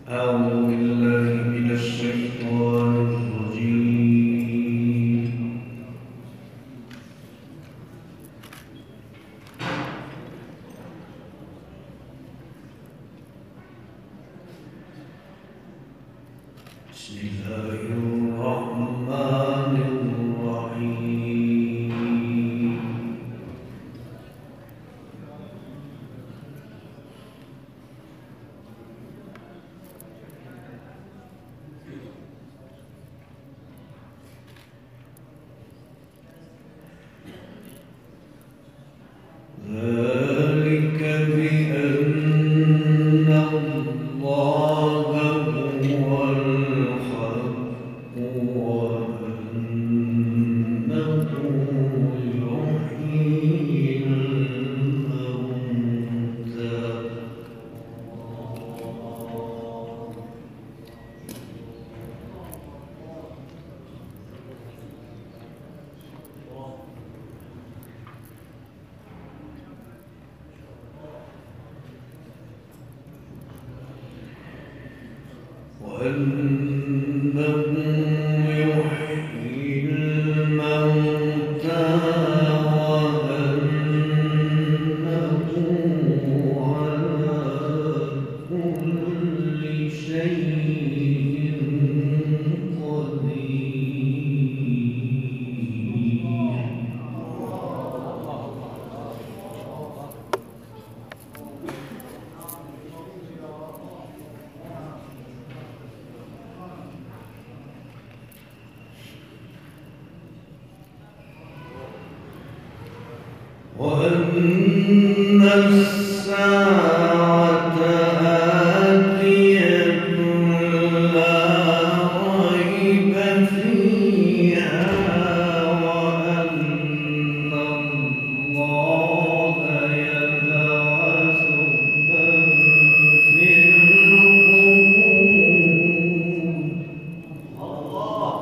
أعوذ بالله من الشيطان الرجيم. بسم الله الرحمن الرحيم. ذلك بأن الله هو الحق وأنه يحيي الموتى. وأنه يحيي الموتى وأنه على كل شيء قدير. وأن الساعة آتية لا ريب فيها وأن الله يبعث من في القبور.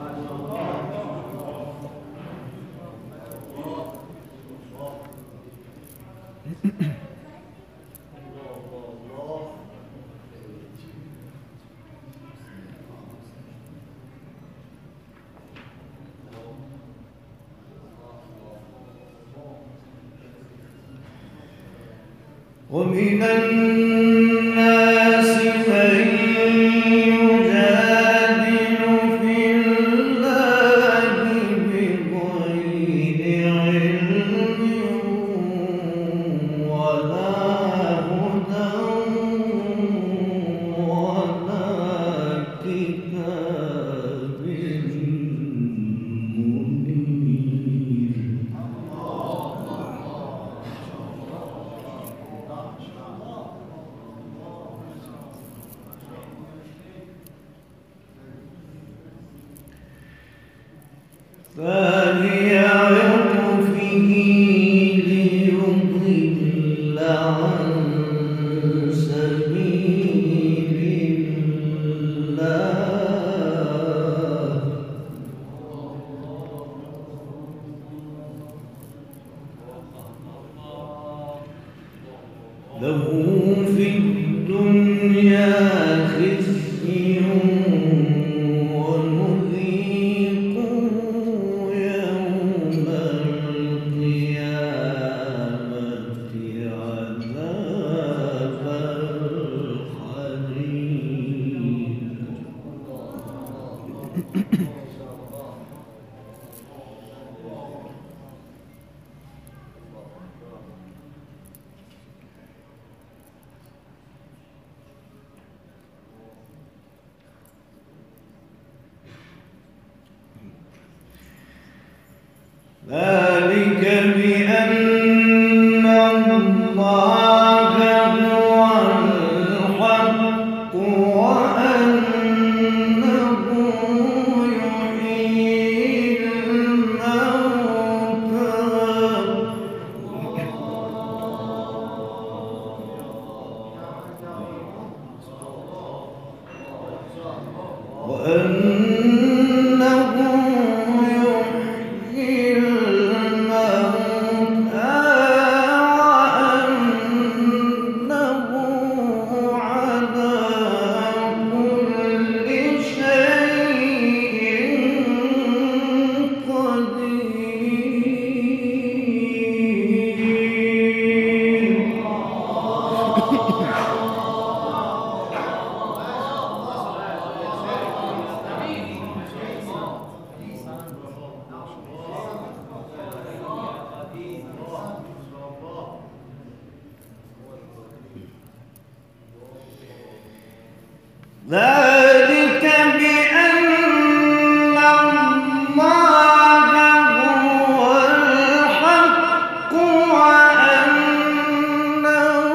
ومن الناس من يجادل في الله بغير علم ولا هدى ولا كتاب منير. ثاني عطفه ليضل عن سبيل الله. له في الدنيا خزي ونذيقه يوم القيامة عذاب الحريق. ذلك بأن الله هو الحق وأنه يحيي الموتى وأنه يحيي الموتى ذلك بأن الله هو الحق وأنه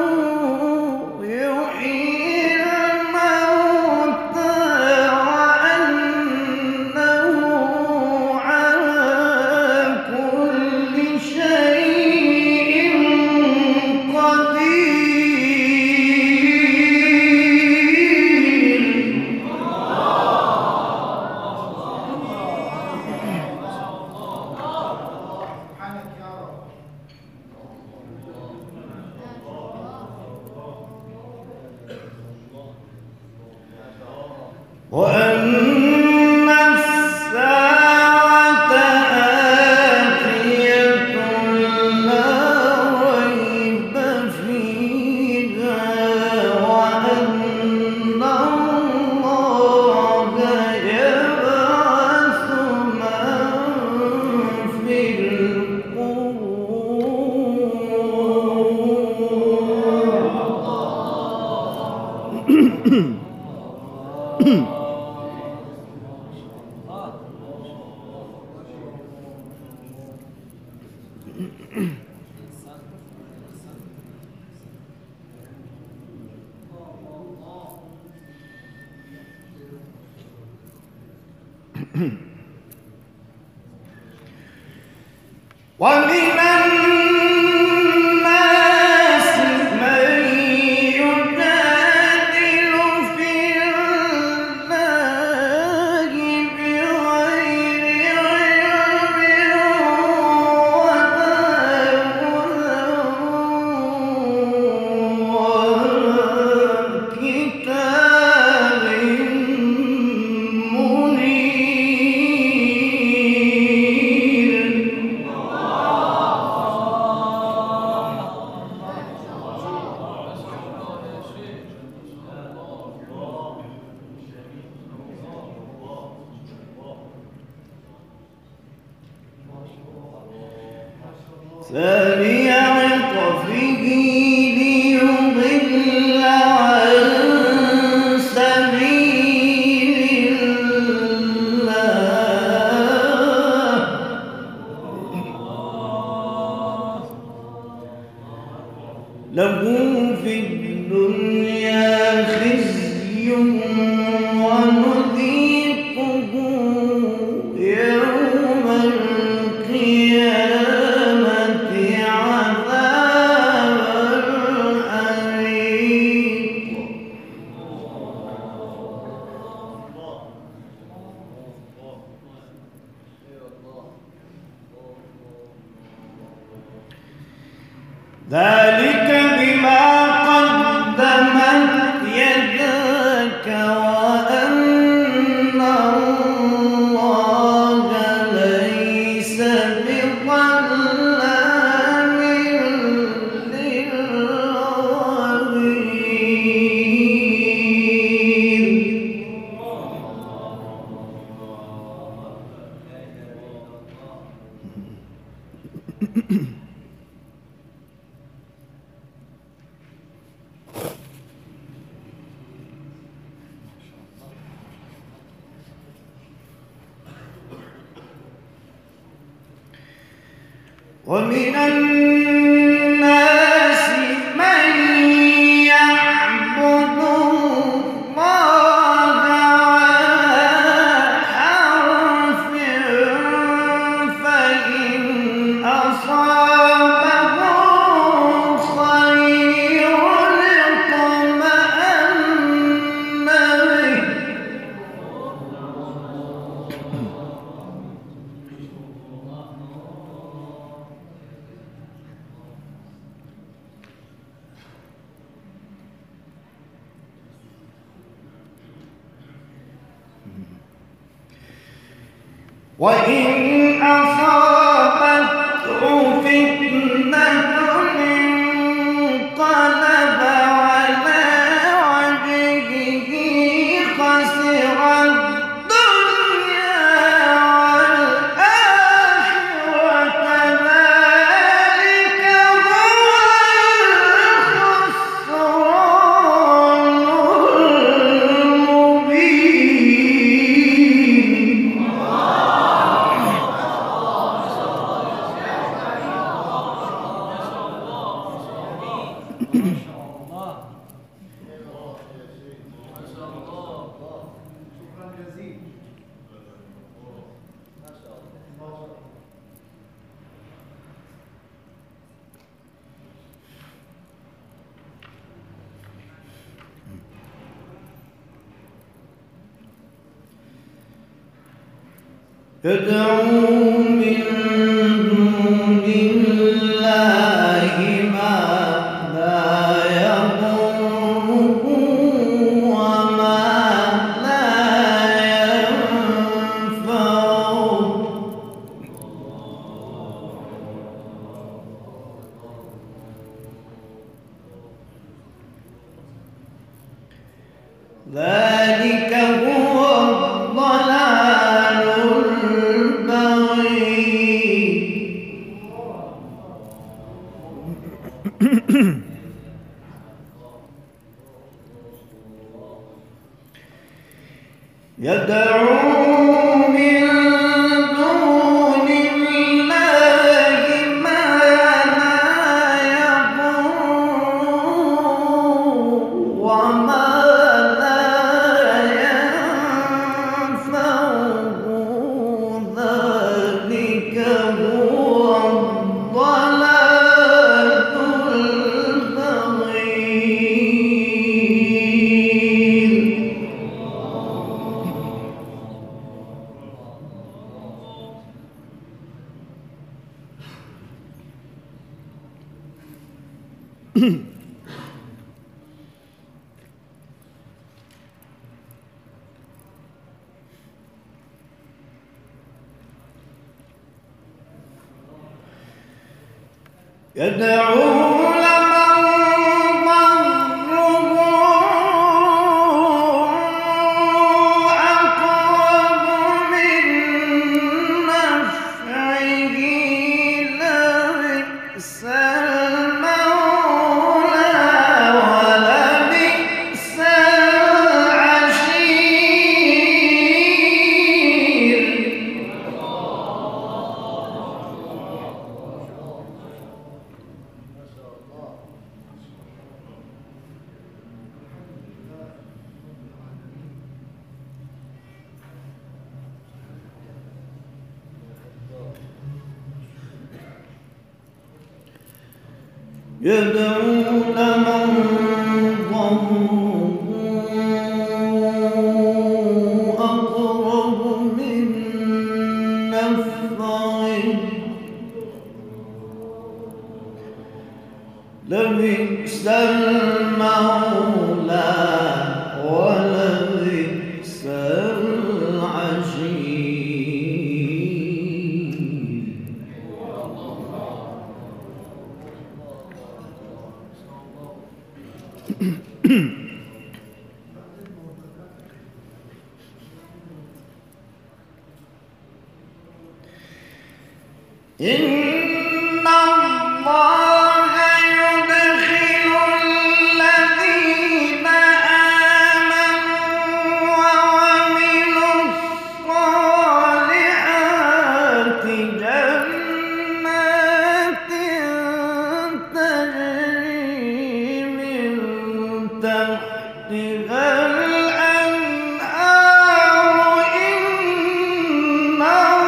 يحيي الموتى وأنه على كل شيء قدير. وأن الساعة آتية لا ريب فيها وأن الله يبعث من في القبور. ومن الناس من يجادل في الله بغير علم ولا كتاب ثاني عطفه ليضل عن سبيل الله له في الدنيا خزي ونذيقه يوم القيامة عذاب الحريق. ذلك بما قدمت يداك وأن الله ليس بظلام للعبيد. ومن الناس من يعبد الله على حرف فإن أصابه خير اطمأن به وإن أصابته فتنة انقلب على وجهه خسر الدنيا والآخرة ذلك هو الخسران المبين. يدعو من دون الله ما لا يضره وما لا ينفعه ذلك هو الضلال البعيد. يدعو من دون الله ما لا يضره وما لا ينفعه ذلك هو الضلال البعيد. يدعو لمن ضره أقرب من نفعه لبئس المولى ولبئس العشير. يدعو لمن ضره أقرب من نفعه لبئس المولى ولبئس العشير. إن الله يدخل الذين آمنوا وعملوا الصالحات جنات تجري من تحتها الأنهار. إن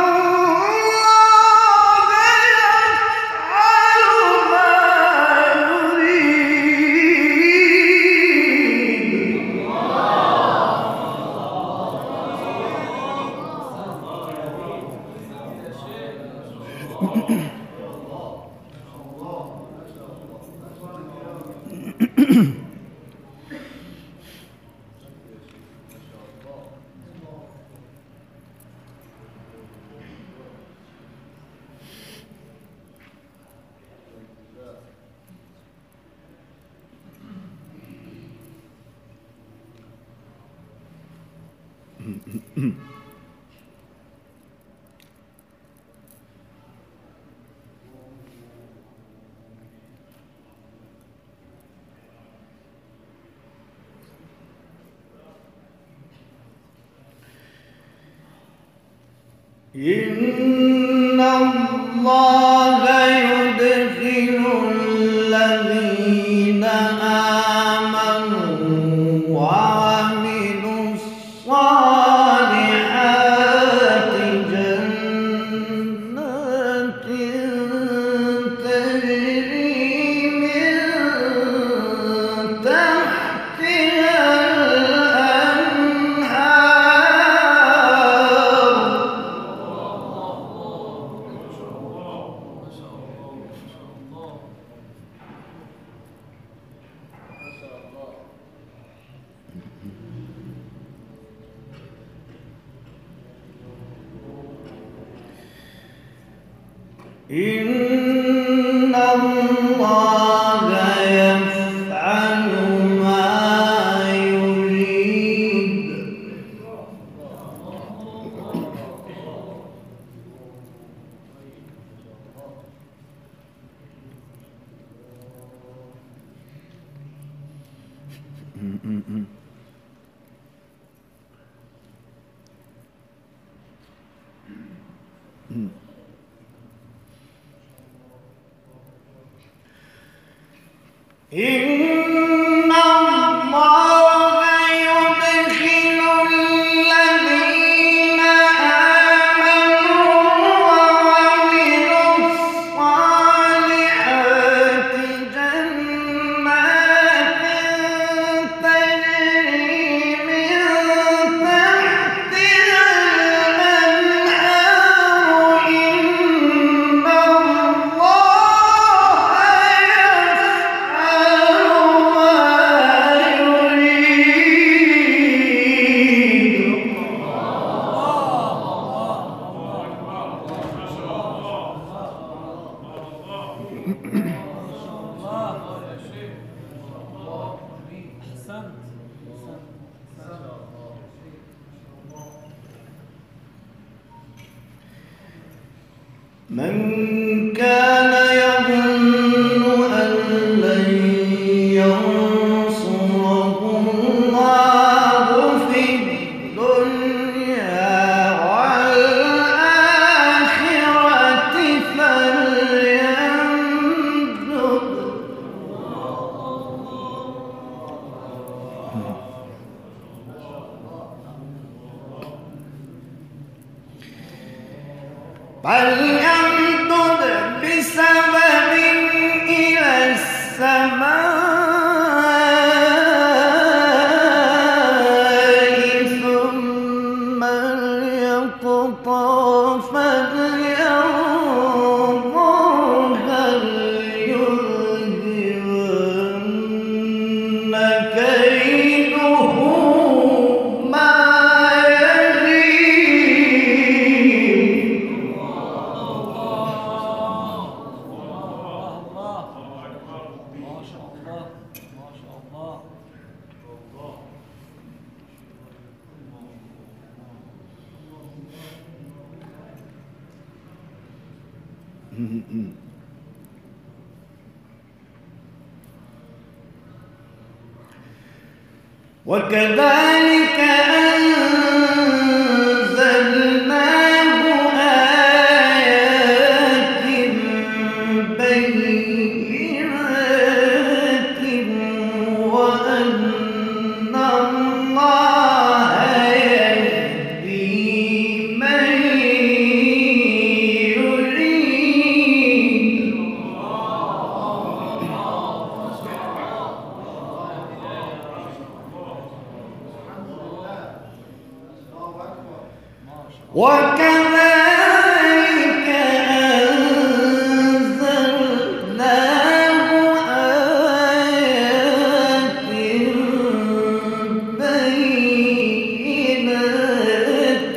الله يدخل الذين آمنوا وعملوا الصالحات جنات تجري من تحتها الأنهار. إن الله يفعل ما يريد. إن الله يدخل الذين آمنوا وعملوا الصالحات جنات تجري من تحتها الأنهار. إن من كان يظن أن لن ينصره الله في الدنيا والآخرة فليمدد بسبب إلى السماء ثم ليقطع فلينظر هل يذهبن كيده ما وكذلك أنزلناه آيات بينات وأن الله يهدي من يريد. وكذلك أنزلناه آيات بينات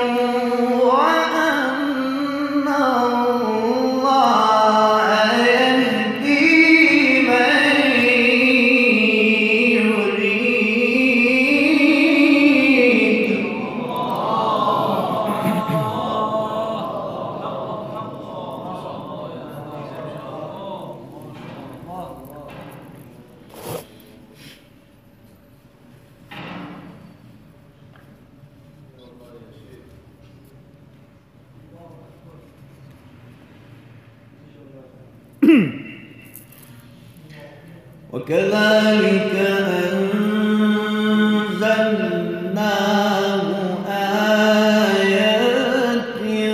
وأن الله يهدي من يريد. وكذلك أنزلناه آيات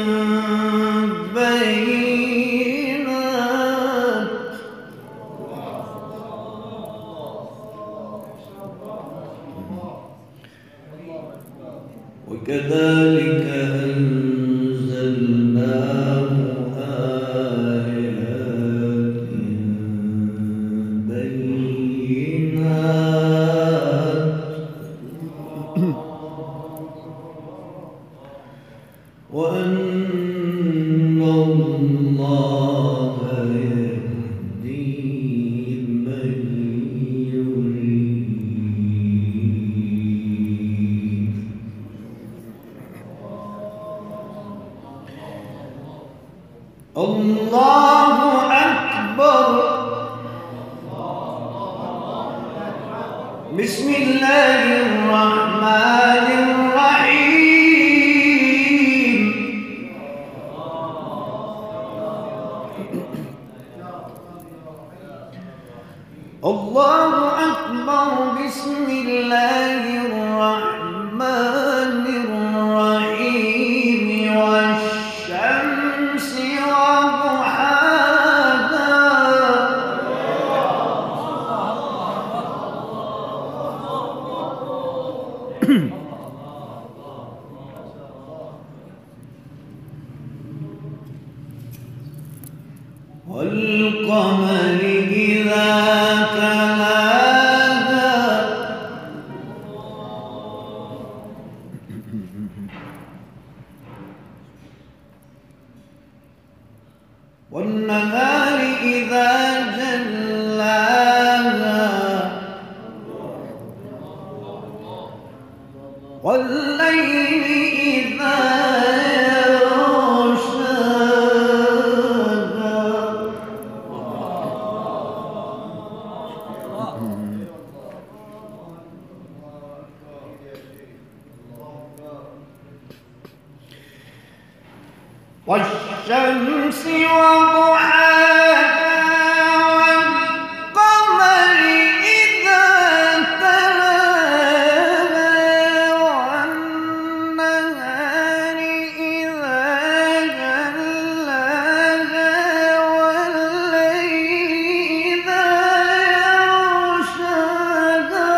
بينات وكذلك أنزلناه آيات بينات وأن الله الله أكبر. بسم الله الرحمن الرحيم. الله أكبر. بسم الله الرحمن الرحيم. والشمس وضحاها. والقمر إذا تلاها. والنهار إذا جلاها. والليل إذا والشمس وضحاها. والقمر إذا تلاها. والنهار إذا جلاها. والليل إذا يغشاها.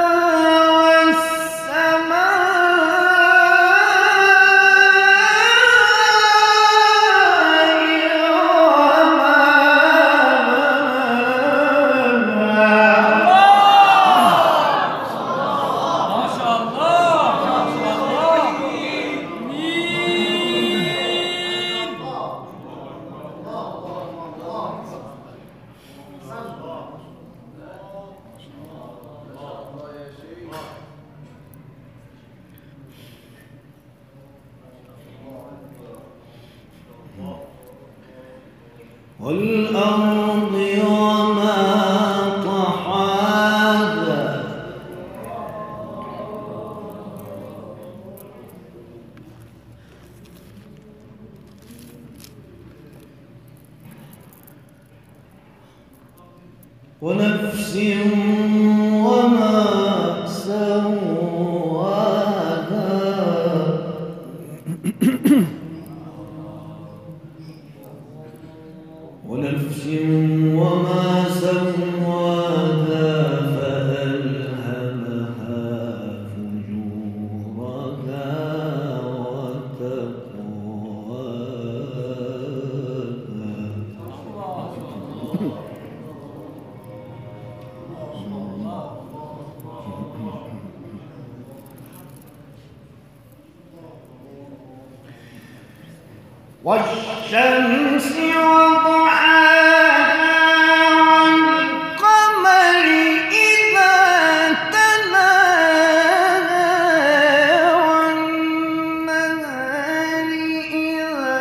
والأرض وما طحاها. ونفس وما سواها. ونفس وما سواها. فألهمها فجورها وتقواها. والشمس وضحاها. والقمر إذا تلاها. والنهار إذا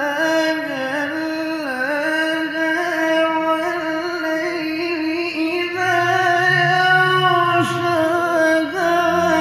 جلاها. والليل إذا يغشاها.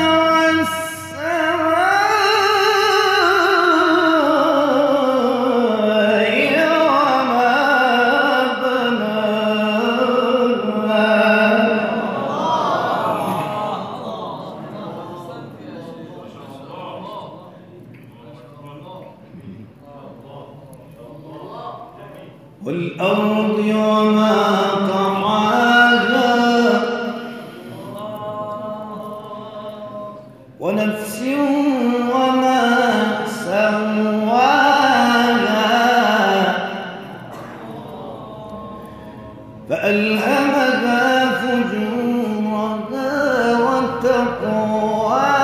والأرض وما طحاها. ونفس وما سواها. فألهمها فجورها وتقواها.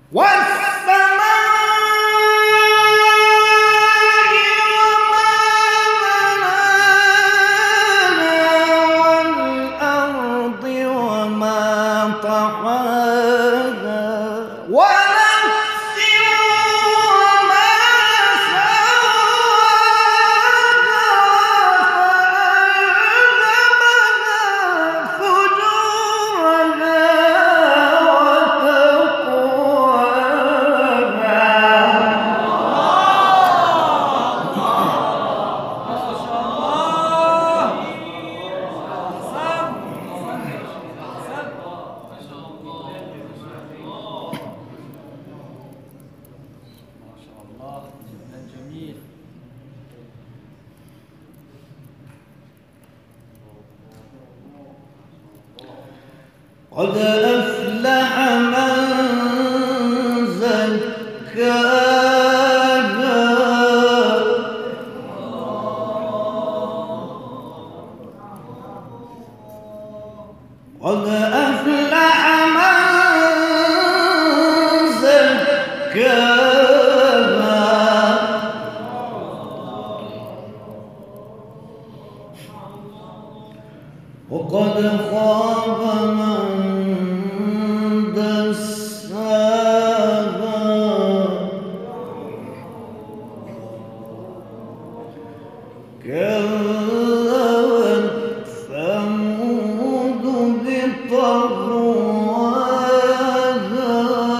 قد أفلح من زكاها قد أفلح من زكاها وقد خاب من دساها كذبت ثمود بطغواها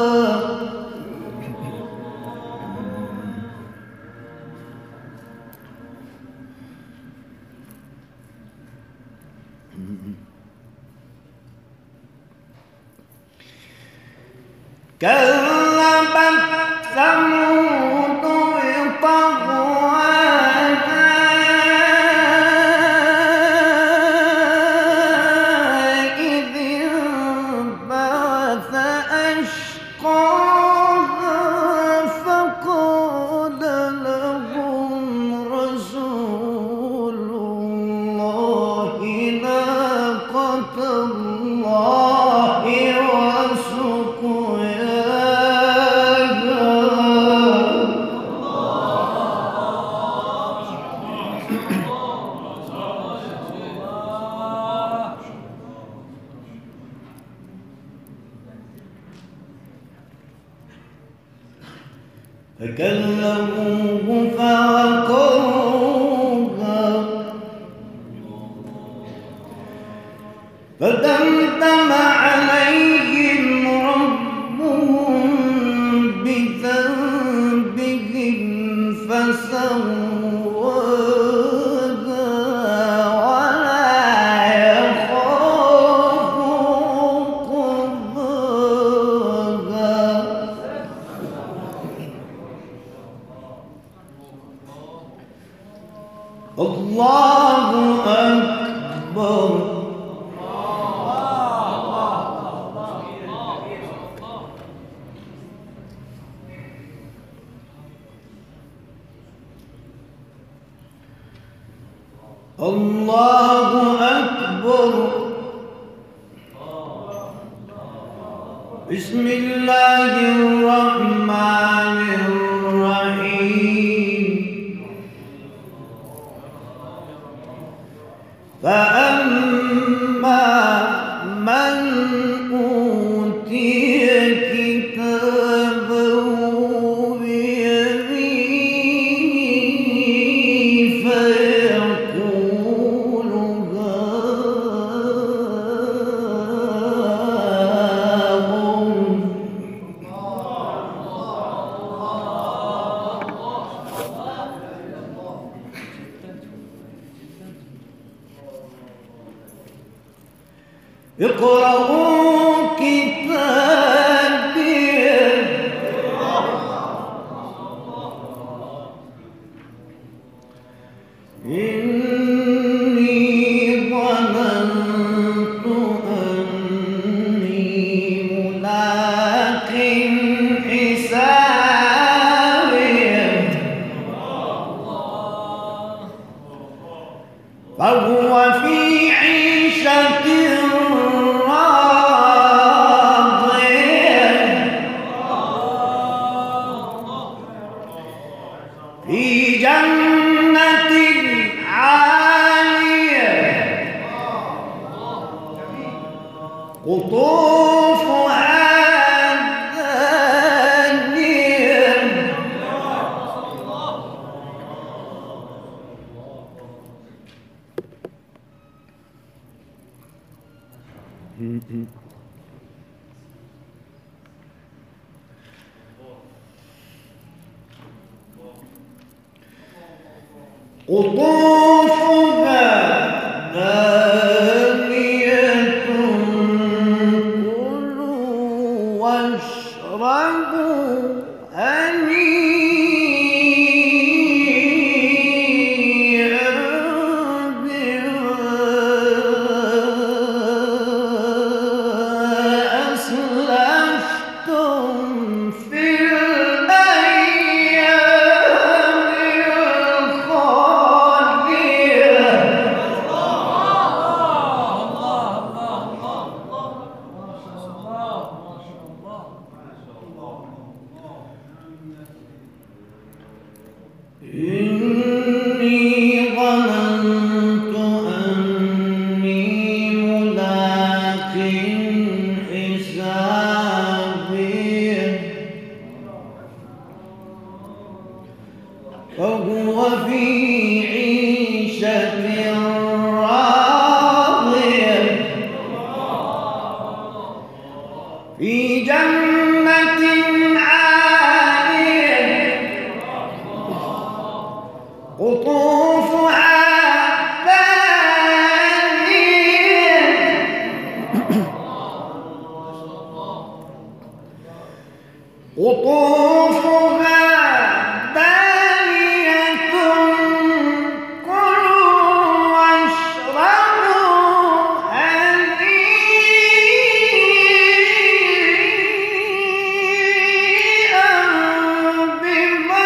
كذبت ثمود بطغواها إذ انبعث أشقاها فقال لهم رسول الله ناقة الله فكذبوه فعقروها فدمدم عليهم ربهم بذنبهم فسواها ولا يخاف عقباها الله أكبر الله أكبر بسم الله الرحمن الرحيم فأما من أوتي كتابه بيمينه فيقول هاؤم قطوفها دانية كلوا واشربوا هنيئا بما أسلفتم في إني ظننت أني ملاق حسابي فهو في عيشة راضية في جنة قطوفها دانية قطوفها دانية كلوا واشربوا هنيئا بما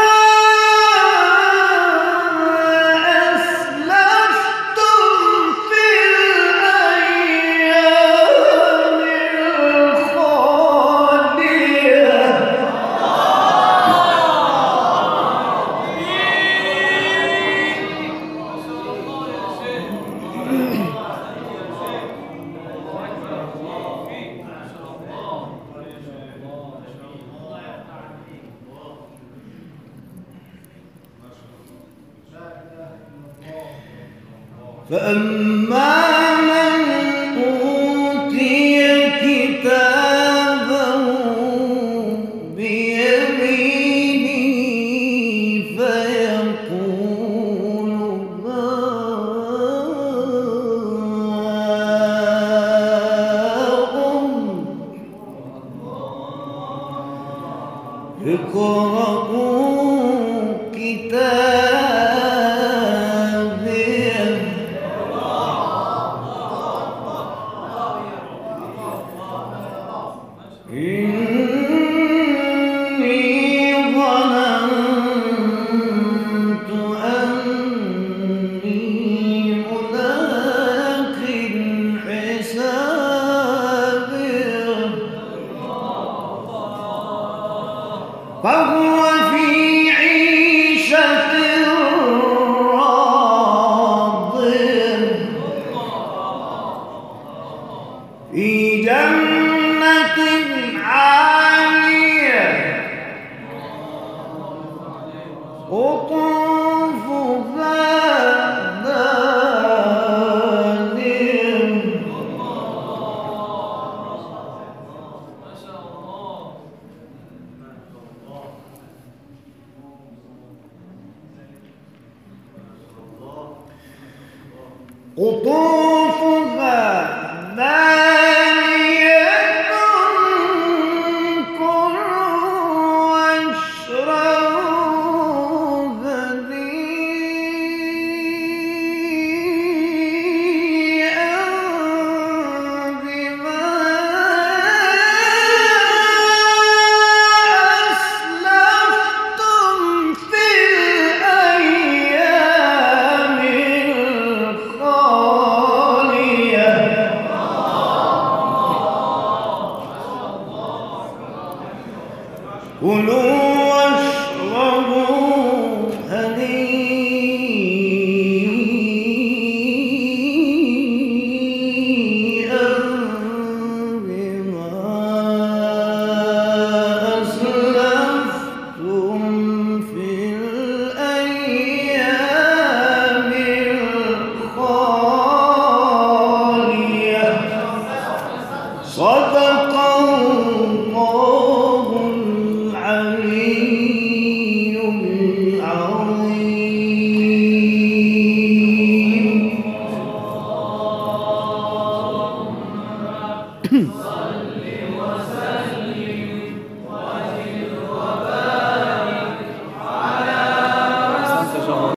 فأما من أوتي كتابه بيمينه فيقول اقرءوا كتابيه إني ظننت أني ملاق حسابي فهو في عيشة راضية في جنة عالية قطوفها دانية قطوفها دانية كلوا واشربوا هنيئا بما أسلفتم في الأيام الخالية كلوا واشربوا هنيئا بما أسلفتم في الأيام الخالية صدق الله العليم